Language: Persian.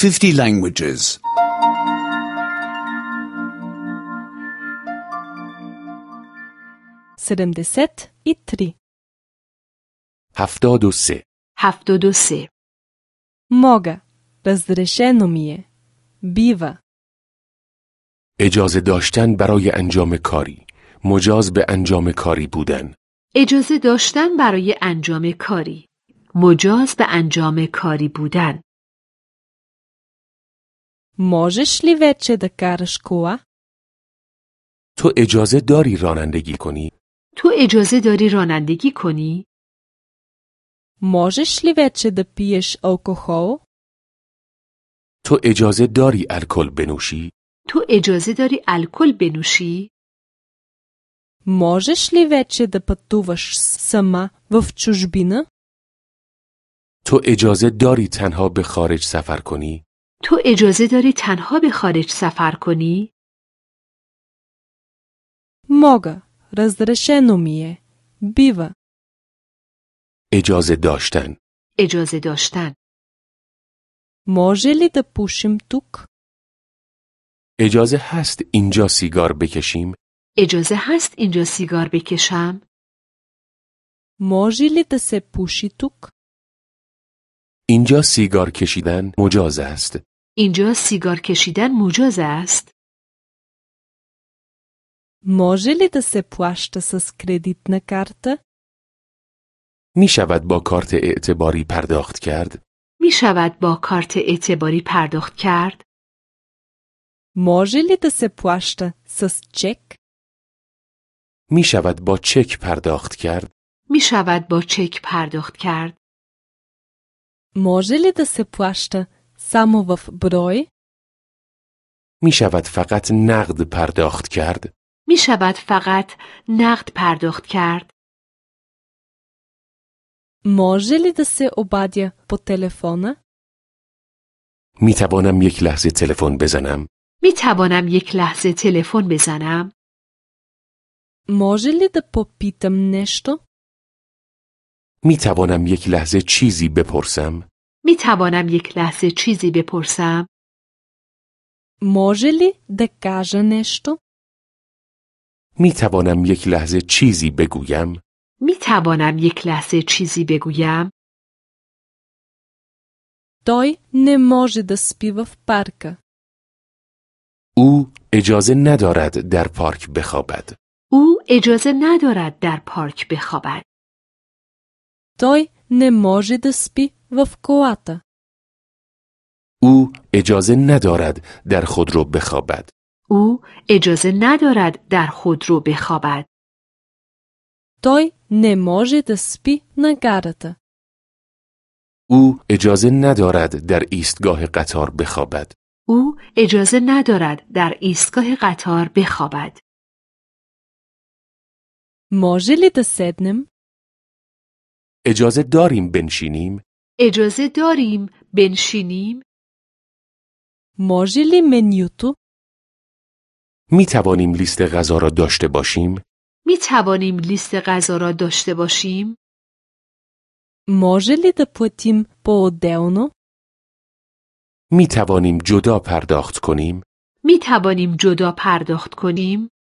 50 languages. 73 73 73 Мога. Разрешено ми е. Бива. اجازه داشتن برای انجام کاری. مجاز به انجام کاری بودن. اجازه داشتن برای انجام کاری. مجاز به انجام کاری بودن. Можеш ли вече да караш кола? تو اجازه داری رانندگی کنی؟ تو اجازه داری رانندگی کنی؟ Можеш ли вече да пиеш алкохол? تو اجازه داری الکل بنوشی؟ تو اجازه داری الکل بنوشی؟ Можеш ли вече да пътуваш сама в чужбина? تو اجازه داری تنها به خارج سفر کنی؟ تو اجازه داری تنها به خارج سفر کنی؟ Мога. Разрешено ми е. Бива. اجازه داشتن. اجازه داشتن. Може ли да пушим тук? اجازه هست اینجا سیگار بکشیم؟ اجازه هست اینجا سیگار بکشم؟ Може ли да се пуши тук? اینجا سیگار کشیدن مجاز است. اینجا سیگار کشیدن مجاز است؟ Може ли да се плаща с кредитна карта? می شود با کارت اعتباری پرداخت کرد؟ می شود با کارت اعتباری پرداخت کرد؟ Може ли да се плаща с чек? می شود با چک پرداخت کرد؟ می شود با چک پرداخت کرد؟ Може ли да се плаща само в брой? می شود فقط نقد پرداخت کرد؟ می شود فقط نقد پرداخت کرد؟ Може ли да се обадя по телефона? می توانم یک لحظه تلفن بزنم؟ می توانم یک لحظه تلفن بزنم؟ Може ли да попитам нещо? می توانم یک لحظه چیزی بپرسم؟ می توانم یک لحظه چیزی بپرسم؟ Може ли да кажа нещо? می توانم یک لحظه چیزی بگویم؟ می توانم یک لحظه چیزی بگویم؟ Той не може да спи в парка. او اجازه ندارد در پارک بخوابد. او اجازه ندارد در پارک بخوابد. Той не може да спи в колата. او اجازه ندارد در خودرو بخوابد. او اجازه ندارد در خودرو بخوابد. Той не може да спи на гарата. او اجازه ندارد در ایستگاه قطار بخوابد. او اجازه ندارد در ایستگاه قطار بخوابد. Може ли да седнем? اجازه داریم بنشینیم؟ اجازه داریم بنشینیم؟ Може ли менюто? می توانیم لیست غذا را داشته باشیم؟ می توانیم لیست غذا را داشته باشیم؟ Може ли да платим по-отделно? می توانیم جدا پرداخت کنیم؟ می توانیم جدا پرداخت کنیم؟